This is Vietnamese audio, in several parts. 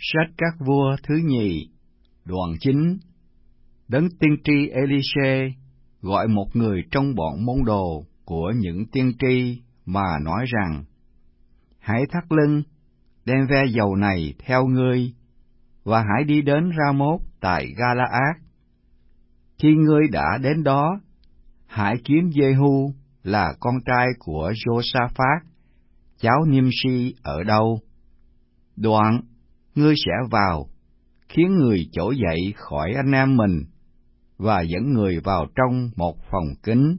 Sách Các Vua thứ nhì, đoạn 9. Đấng tiên tri Ê-li-xê gọi một người trong bọn môn đồ của những tiên tri mà nói rằng: Hãy thắt lưng, đem ve dầu này theo ngươi, và hãy đi đến Ra-mốt tại Ga-la-át. Khi ngươi đã đến đó, hãy kiếm Giê-hu là con trai của Giô-sa-phát, cháu Niêm-si ở đâu. Đoạn ngươi sẽ vào, khiến người trỗi dậy khỏi anh em mình, và dẫn người vào trong một phòng kín.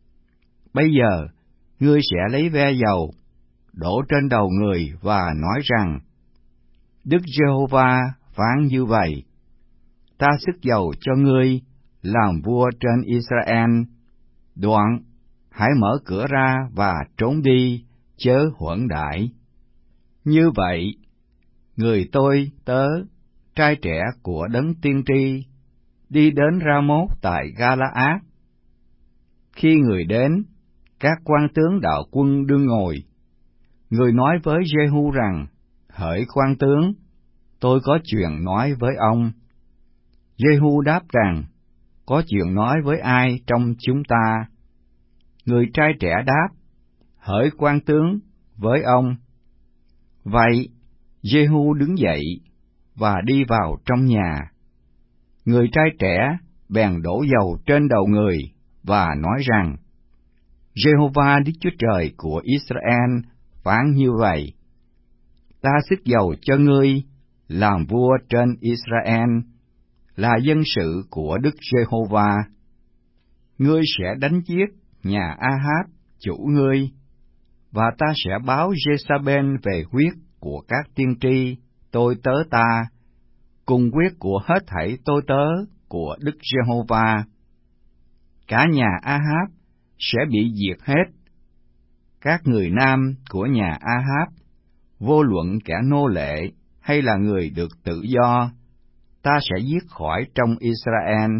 Bây giờ, ngươi sẽ lấy ve dầu, đổ trên đầu người và nói rằng: Đức Giê-hô-va phán như vậy: Ta sức dầu cho ngươi làm vua trên Israel. Đoạn hãy mở cửa ra và trốn đi, chớ huẩn đãi. Như vậy, người tôi tớ, trai trẻ của đấng tiên tri, đi đến Ra-mốt tại Ga-la-át. Khi người đến, các quan tướng đạo quân đương ngồi. Người nói với Giê-hu rằng: Hỡi quan tướng, tôi có chuyện nói với ông. Giê-hu đáp rằng: Có chuyện nói với ai trong chúng ta? Người trai trẻ đáp: Hỡi quan tướng, với ông. Vậy, Giê-hu đứng dậy và đi vào trong nhà. Người trai trẻ bèn đổ dầu trên đầu người và nói rằng: Giê-hô-va Đức Chúa Trời của Israel phán như vậy: Ta sức dầu cho ngươi làm vua trên Israel, là dân sự của Đức Giê-hô-va. Ngươi sẽ đánh giết nhà A-háp chủ ngươi, và ta sẽ báo Giê-sa-bên về huyết của các tiên tri tôi tớ ta, cùng huyết của hết thảy tôi tớ của Đức Giê-hô-va. Cả nhà A-háp sẽ bị diệt hết. Các người nam của nhà A-háp, vô luận kẻ nô lệ hay là người được tự do, ta sẽ giết khỏi trong Israel,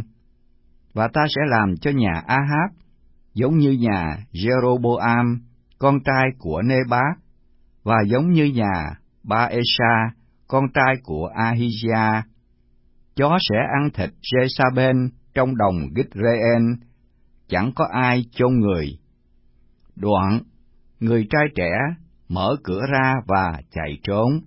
và ta sẽ làm cho nhà A-háp giống như nhà Giê-rô-bô-am, con trai của Nê-bát, và giống như nhà Ba-ê-sa, con trai của A-hi-gia. Chó sẽ ăn thịt Giê-sa-bên trong đồng Gít-rê-en, chẳng có ai chôn người. Đoạn, người trai trẻ mở cửa ra và chạy trốn.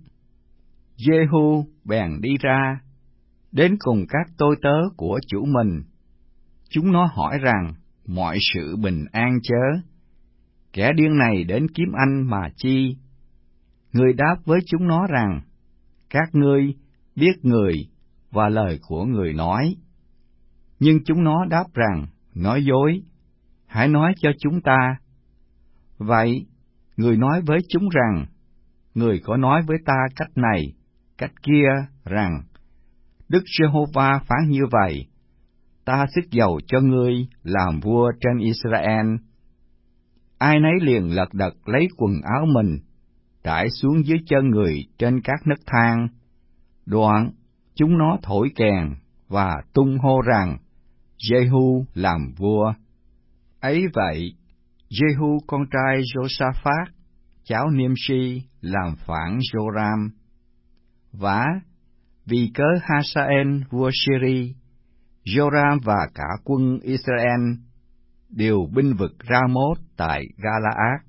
Giê-hu bèn đi ra, đến cùng các tôi tớ của chủ mình. Chúng nó hỏi rằng: Mọi sự bình an chớ? Kẻ điên này đến kiếm anh mà chi? Người đáp với chúng nó rằng: Các ngươi biết người và lời của người nói. Nhưng chúng nó đáp rằng: Nói dối, hãy nói cho chúng ta. Vậy, người nói với chúng rằng: Người có nói với ta cách này, cách kia, rằng: Đức Giê-hô-va phán như vậy: Ta sức dầu cho ngươi làm vua trên Israel. Ai nấy liền lật đật lấy quần áo mình, trải xuống dưới chân người trên các nấc thang. Đoạn, chúng nó thổi kèn và tung hô rằng: Giê-hu làm vua. Ấy vậy, Giê-hu con trai Giô-sa-phát, cháu Niêm-si, làm phản Giô-ram. Vả, vì cớ Ha-sa-en vua Syri, Giô-ram và cả quân Israel đều binh vực Ra-mốt tại Ga-la-át.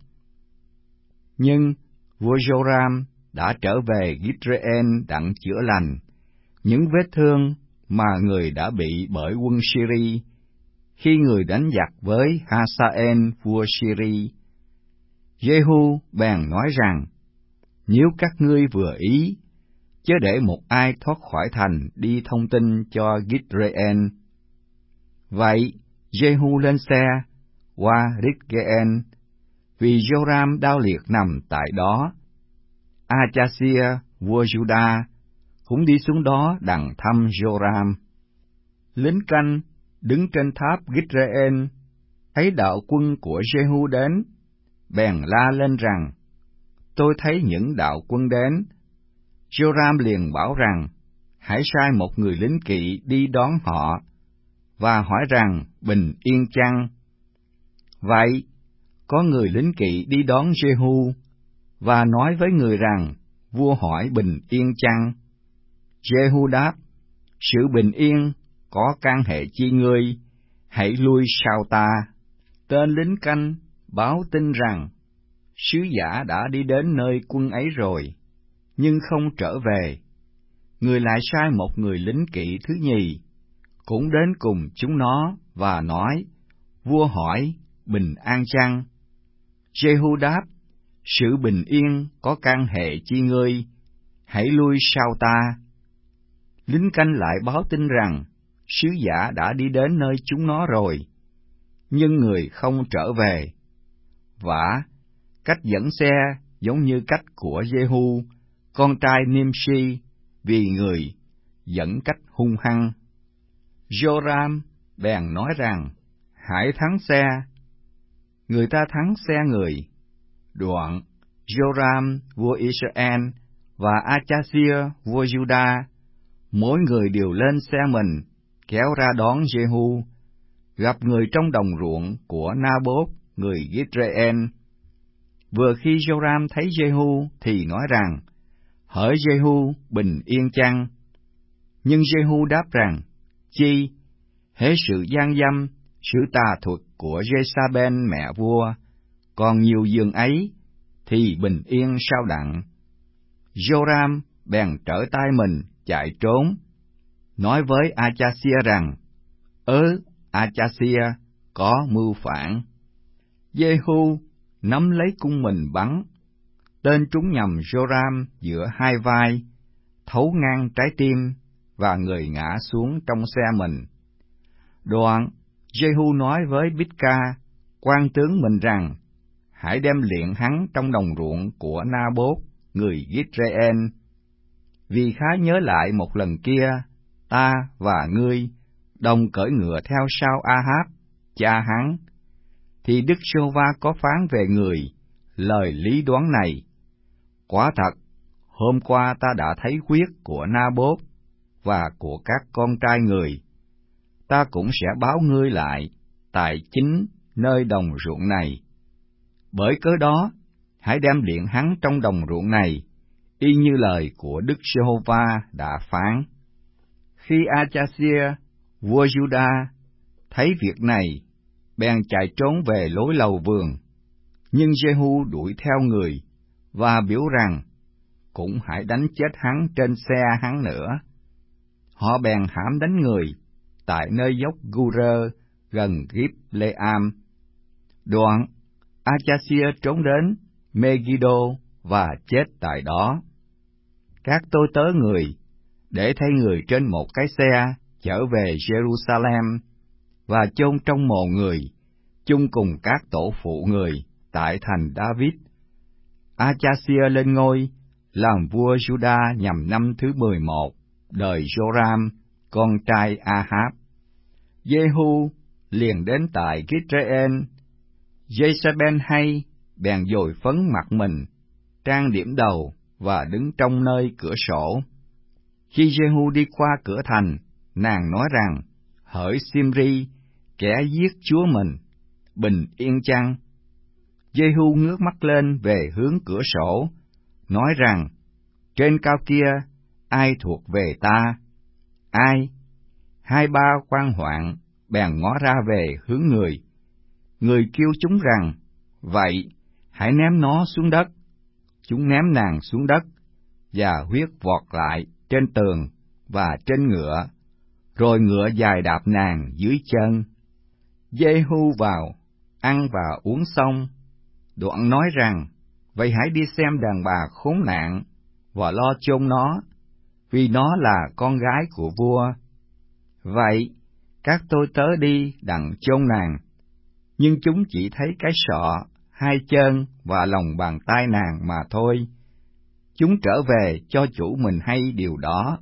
Nhưng vua Giô-ram đã trở về Gít-rê-en đặng chữa lành những vết thương mà người đã bị bởi quân Syri khi người đánh giặc với Ha-sa-en vua Syri. Giê-hu bèn nói rằng: Nếu các ngươi vừa ý, chớ để một ai thoát khỏi thành đi thông tin cho Gít-rê-en. Vậy, Giê-hu lên xe qua Rít-ghê-en, vì Giô-ram đau liệt nằm tại đó. A-cha-xia vua Juda cũng đi xuống đó đặng thăm Giô-ram. Lính canh đứng trên tháp Gít-rê-en thấy đạo quân của Giê-hu đến, bèn la lên rằng: Tôi thấy những đạo quân đến. Giô-ram liền bảo rằng: Hãy sai một người lính kỵ đi đón họ, và hỏi rằng: Bình yên chăng? Vậy, có người lính kỵ đi đón Giê-hu, và nói với người rằng: Vua hỏi bình yên chăng? Jehu đáp, sự bình yên có can hệ chi ngươi, hãy lui sau ta. Tên lính canh báo tin rằng sứ giả đã đi đến nơi quân ấy rồi, nhưng không trở về. Người lại sai một người lính kỵ thứ nhì, cũng đến cùng chúng nó và nói, vua hỏi, bình an chăng? Jehu đáp, sự bình yên có can hệ chi ngươi, hãy lui sau ta. Lính canh lại báo tin rằng sứ giả đã đi đến nơi chúng nó rồi, nhưng người không trở về. Vả, cách dẫn xe giống như cách của Jehu, con trai Nimshi, vì người dẫn cách hung hăng. Joram bèn nói rằng, hãy thắng xe. Người ta thắng xe người. Đoạn, Joram vua Israel và Achazia vua Juda, mỗi người đều lên xe mình, kéo ra đón Jehu, gặp người trong đồng ruộng của Naboth người Jezreel. Vừa khi Joram thấy Jehu thì nói rằng, hỡi Jehu, bình yên chăng? Nhưng Jehu đáp rằng, chi? Hễ sự gian dâm, sự tà thuật của Jezabel mẹ vua, còn nhiều giường ấy, thì bình yên sao đặng? Joram bèn trở tay mình chạy trốn, nói với Achazia rằng, Achazia có mưu phản. Jehu nắm lấy cung mình bắn, tên trúng nhầm Joram giữa hai vai, thấu ngang trái tim, và người ngã xuống trong xe mình. Đoạn, Jehu nói với Bidka, quan tướng mình rằng, hãy đem luyện hắn trong đồng ruộng của Naboth người Jezreel. Vì khá nhớ lại một lần kia, ta và ngươi đồng cởi ngựa theo sau Ahab, cha hắn, thì Đức Giê-hô-va có phán về người lời lý đoán này. Quả thật, hôm qua ta đã thấy huyết của Naboth và của các con trai người. Ta cũng sẽ báo ngươi lại tại chính nơi đồng ruộng này. Bởi cớ đó, hãy đem điện hắn trong đồng ruộng này, y như lời của Đức Giê-hô-va đã phán. Khi Achazia, vua Juda, thấy việc này, bèn chạy trốn về lối lầu vườn, nhưng Jehu đuổi theo người, và biểu rằng, cũng hãy đánh chết hắn trên xe hắn nữa. Họ bèn hãm đánh người, tại nơi dốc Gur gần Gib-lê-am. Đoạn, Achazia trốn đến Megiddo và chết tại đó. Các tôi tớ người, để thay người trên một cái xe, trở về Jerusalem, và chôn trong mồ người, chung cùng các tổ phụ người, tại thành David. Achazia lên ngôi, làm vua Juda nhằm năm thứ 11, đời Joram, con trai Ahab. Jehu liền đến tại Jezreel. Jezabel hay, bèn dồi phấn mặt mình, trang điểm đầu, và đứng trong nơi cửa sổ. Khi Jehu đi qua cửa thành, nàng nói rằng, hỡi Simri, kẻ giết chúa mình, bình yên chăng? Jehu ngước mắt lên về hướng cửa sổ, nói rằng, trên cao kia, ai thuộc về ta? Ai? Hai ba quan hoạn bèn ngó ra về hướng người. Người kêu chúng rằng, vậy, hãy ném nó xuống đất. Chúng ném nàng xuống đất, và huyết vọt lại trên tường và trên ngựa, rồi ngựa dài đạp nàng dưới chân. Jehu vào, ăn và uống xong, đoạn nói rằng, vậy hãy đi xem đàn bà khốn nạn, và lo chôn nó, vì nó là con gái của vua. Vậy, các tôi tớ đi đặng chôn nàng, nhưng chúng chỉ thấy cái sọ, hai chân và lòng bàn tay nàng mà thôi. Chúng trở về cho chủ mình hay điều đó.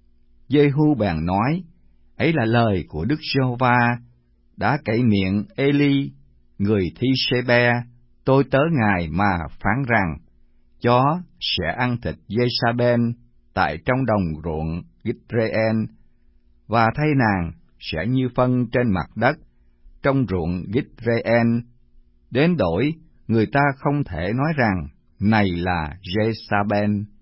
Jehu bèn nói, ấy là lời của Đức Giê-hô-va, đã cậy miệng Eli, người Thi-sê-be, tôi tớ ngài mà phán rằng, chó sẽ ăn thịt Jezabel tại trong đồng ruộng Jezreel, và thay nàng sẽ như phân trên mặt đất trong ruộng Jezreel, đến đổi người ta không thể nói rằng này là Jezabel.